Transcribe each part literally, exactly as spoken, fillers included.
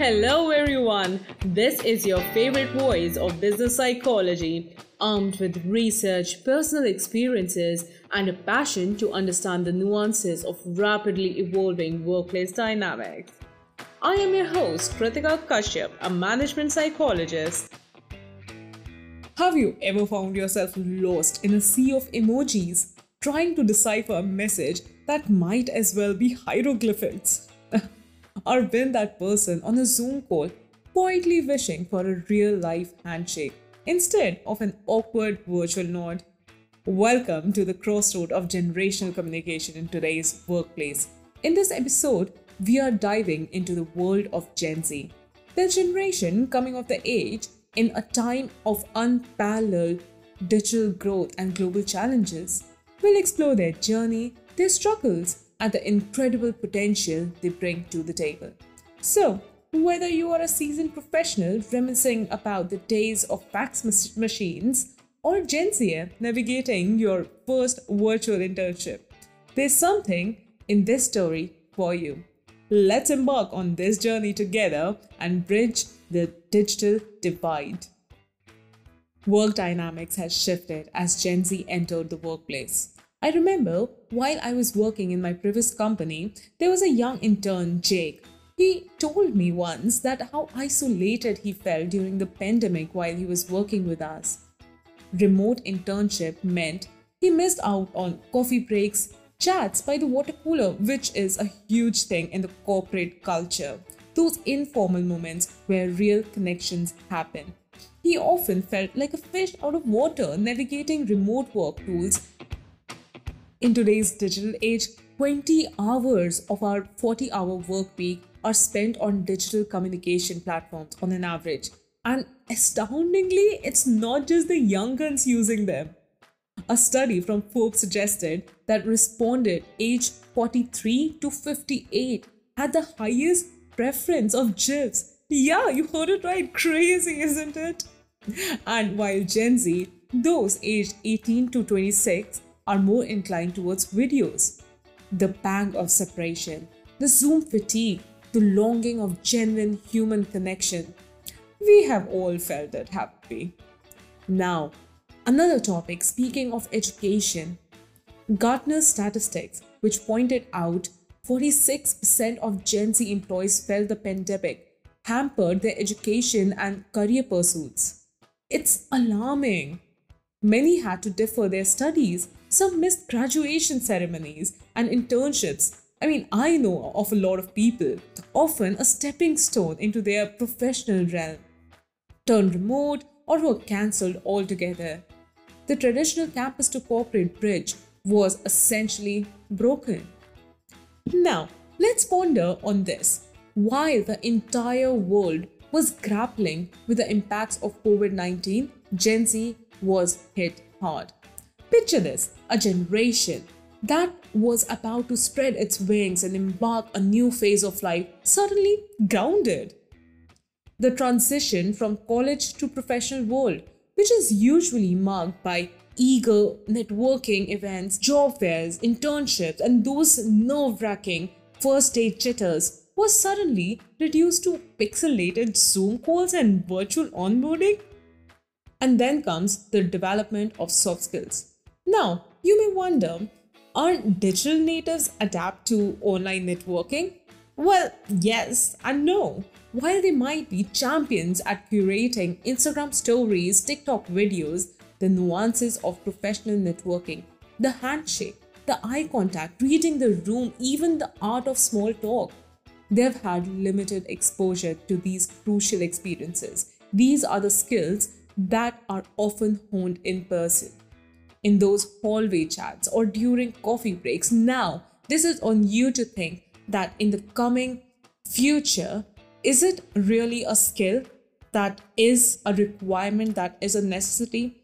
Hello, everyone. This is your favorite voice of business psychology, armed with research, personal experiences, and a passion to understand the nuances of rapidly evolving workplace dynamics. I am your host, Kritika Kashyap, a management psychologist. Have you ever found yourself lost in a sea of emojis, trying to decipher a message that might as well be hieroglyphics? Or been that person on a Zoom call quietly wishing for a real life handshake instead of an awkward virtual nod? Welcome to the crossroad of generational communication in today's workplace. In this episode, we are diving into the world of Gen Z, the generation coming of the age in a time of unparalleled digital growth and global challenges. We'll explore their journey, their struggles, and the incredible potential they bring to the table. So, whether you are a seasoned professional reminiscing about the days of fax mach- machines or Gen Z navigating your first virtual internship, there's something in this story for you. Let's embark on this journey together and bridge the digital divide. Work dynamics has shifted as Gen Z entered the workplace. I remember while I was working in my previous company, there was a young intern, Jake. He told me once that how isolated he felt during the pandemic while he was working with us. Remote internship meant he missed out on coffee breaks, chats by the water cooler, which is a huge thing in the corporate culture. Those informal moments where real connections happen. He often felt like a fish out of water navigating remote work tools. In today's digital age, twenty hours of our forty hour work week are spent on digital communication platforms on an average. And astoundingly, it's not just the young guns using them. A study from Forbes suggested that responded aged forty-three to fifty-eight had the highest preference of GIFs. Yeah, you heard it right. Crazy, isn't it? And while Gen Z, those aged eighteen to twenty-six, are more inclined towards videos. The pang of separation, the Zoom fatigue, the longing of genuine human connection. We have all felt it, happy. Now, another topic, speaking of education. Gartner's statistics, which pointed out forty-six percent of Gen Z employees felt the pandemic hampered their education and career pursuits. It's alarming. Many had to defer their studies. Some missed graduation ceremonies and internships. I mean, I know of a lot of people, often a stepping stone into their professional realm, turned remote or were cancelled altogether. The traditional campus to corporate bridge was essentially broken. Now, let's ponder on this. While the entire world was grappling with the impacts of COVID nineteen, Gen Z was hit hard. Picture this, a generation that was about to spread its wings and embark a new phase of life, suddenly grounded. The transition from college to professional world, which is usually marked by eager networking events, job fairs, internships, and those nerve-wracking first date jitters, was suddenly reduced to pixelated Zoom calls and virtual onboarding. And then comes the development of soft skills. Now, you may wonder, aren't digital natives adapt to online networking? Well, yes and no. While they might be champions at curating Instagram stories, TikTok videos, the nuances of professional networking, the handshake, the eye contact, reading the room, even the art of small talk, they've had limited exposure to these crucial experiences. These are the skills that are often honed in person, in those hallway chats or during coffee breaks. Now, this is on you to think that in the coming future, is it really a skill that is a requirement, that is a necessity?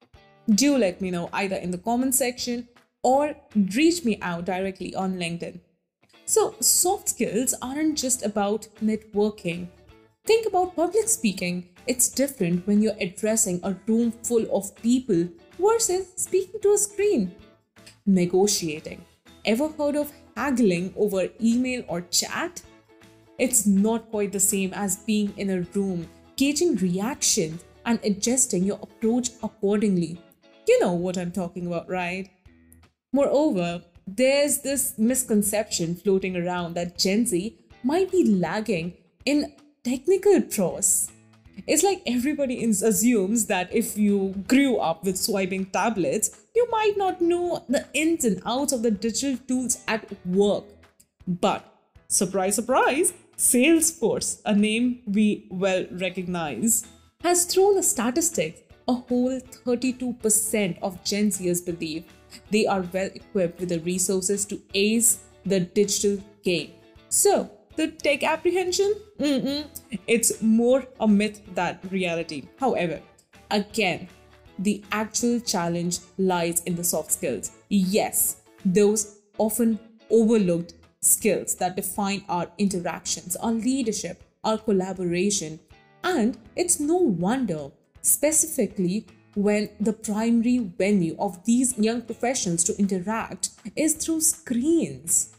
Do let me know either in the comment section or reach me out directly on LinkedIn. So, soft skills aren't just about networking. Think about public speaking. It's different when you're addressing a room full of people versus speaking to a screen. Negotiating. Ever heard of haggling over email or chat? It's not quite the same as being in a room, gauging reactions and adjusting your approach accordingly. You know what I'm talking about, right? Moreover, there's this misconception floating around that Gen Z might be lagging in technical prowess. It's like everybody ins- assumes that if you grew up with swiping tablets, you might not know the ins and outs of the digital tools at work. But, surprise, surprise, Salesforce, a name we well recognize, has thrown a statistic. A whole thirty-two percent of Gen Zers believe they are well equipped with the resources to ace the digital game. So, the tech apprehension? Mm-mm. It's more a myth than reality. However, again, the actual challenge lies in the soft skills. Yes, those often overlooked skills that define our interactions, our leadership, our collaboration. And it's no wonder, specifically when the primary venue of these young professionals to interact is through screens.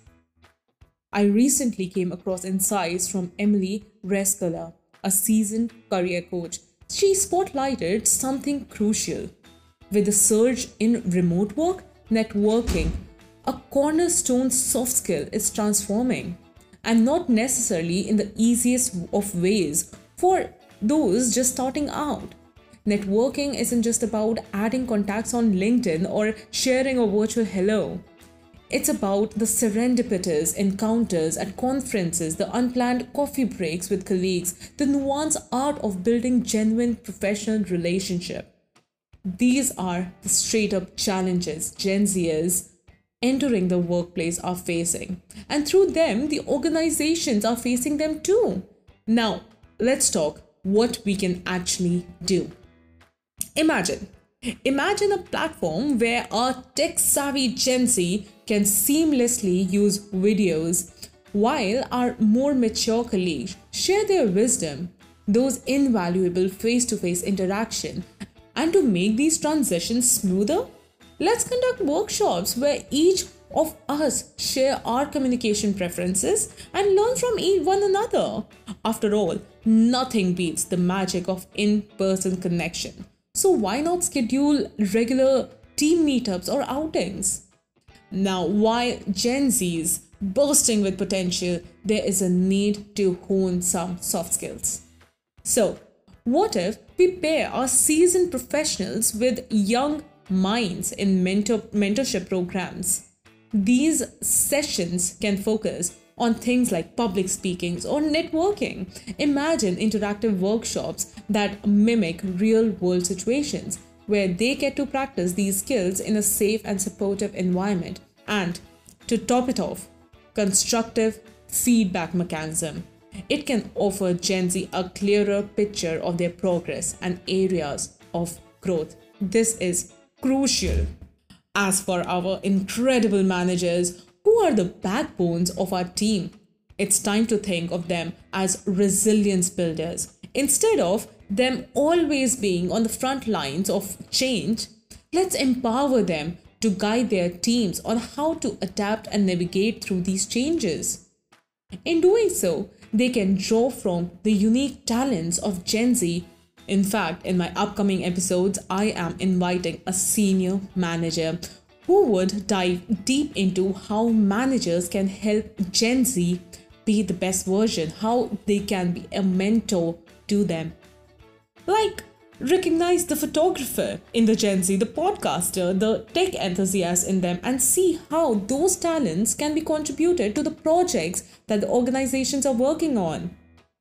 I recently came across insights from Emily Rescala, a seasoned career coach. She spotlighted something crucial. With the surge in remote work, networking, a cornerstone soft skill, is transforming, and not necessarily in the easiest of ways for those just starting out. Networking isn't just about adding contacts on LinkedIn or sharing a virtual hello. It's about the serendipitous encounters at conferences, the unplanned coffee breaks with colleagues, the nuanced art of building genuine professional relationship. These are the straight up challenges Gen Zers entering the workplace are facing. And through them, the organizations are facing them too. Now, let's talk what we can actually do. Imagine. Imagine a platform where our tech-savvy Gen Z can seamlessly use videos while our more mature colleagues share their wisdom, those invaluable face-to-face interaction. And to make these transitions smoother, let's conduct workshops where each of us share our communication preferences and learn from each one another. After all, nothing beats the magic of in-person connection. So why not schedule regular team meetups or outings? Now, while Gen Z's bursting with potential, there is a need to hone some soft skills. So, what if we pair our seasoned professionals with young minds in mentor mentorship programs? These sessions can focus on things like public speaking or networking. Imagine interactive workshops that mimic real-world situations where they get to practice these skills in a safe and supportive environment. And to top it off, constructive feedback mechanism. It can offer Gen Z a clearer picture of their progress and areas of growth. This is crucial. As for our incredible managers, who are the backbones of our team, it's time to think of them as resilience builders. Instead of them always being on the front lines of change, let's empower them to guide their teams on how to adapt and navigate through these changes. In doing so, they can draw from the unique talents of Gen Z. In fact, in my upcoming episodes, I am inviting a senior manager who would dive deep into how managers can help Gen Z be the best version, how they can be a mentor to them. Like, recognize the photographer in the Gen Z, the podcaster, the tech enthusiast in them, and see how those talents can be contributed to the projects that the organizations are working on.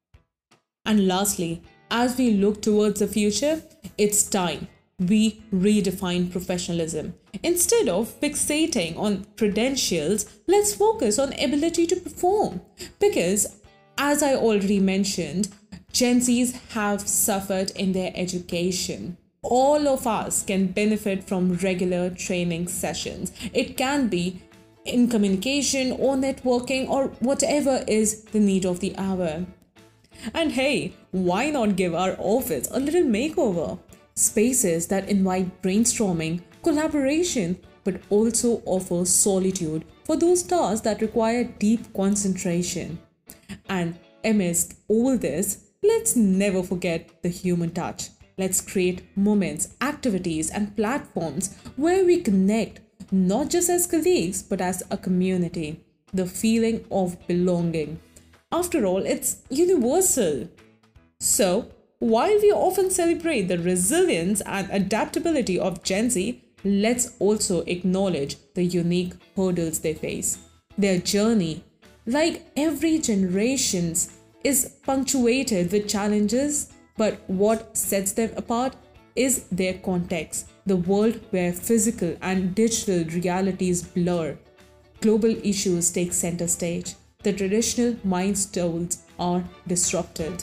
And lastly, as we look towards the future, it's time we redefine professionalism. Instead of fixating on credentials, let's focus on ability to perform. Because, as I already mentioned, Gen Zs have suffered in their education. All of us can benefit from regular training sessions. It can be in communication or networking or whatever is the need of the hour. And hey, why not give our office a little makeover? Spaces that invite brainstorming, collaboration, but also offer solitude for those tasks that require deep concentration. And Amidst all this, let's never forget the human touch. Let's create moments, activities, and platforms where we connect, not just as colleagues, but as a community. The feeling of belonging. After all, it's universal. So, while we often celebrate the resilience and adaptability of Gen Z, let's also acknowledge the unique hurdles they face. Their journey, like every generation's, is punctuated with challenges, but what sets them apart is their context, the world where physical and digital realities blur. Global issues take center stage. The traditional milestones are disrupted.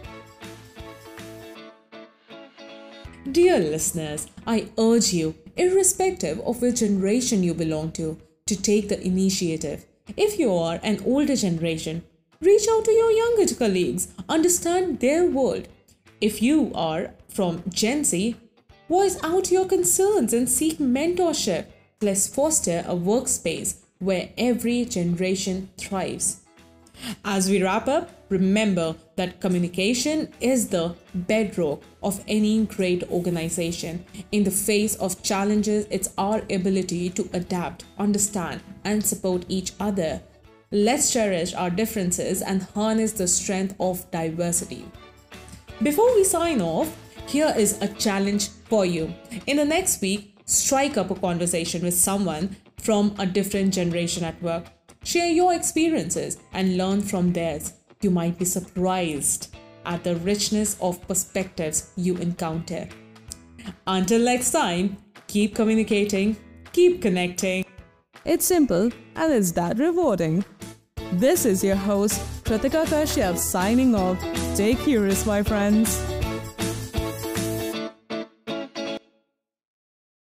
Dear listeners, I urge you, irrespective of which generation you belong to, to take the initiative. If you are an older generation, reach out to your younger colleagues, understand their world. If you are from Gen Z, voice out your concerns and seek mentorship. Let's foster a workspace where every generation thrives. As we wrap up, remember that communication is the bedrock of any great organization. In the face of challenges, it's our ability to adapt, understand, and support each other. Let's cherish our differences and harness the strength of diversity. Before we sign off, here is a challenge for you. In the next week, strike up a conversation with someone from a different generation at work. Share your experiences and learn from theirs. You might be surprised at the richness of perspectives you encounter. Until next time, keep communicating, keep connecting. It's simple and it's that rewarding. This is your host, Kritika Kashyap, signing off. Stay curious, my friends.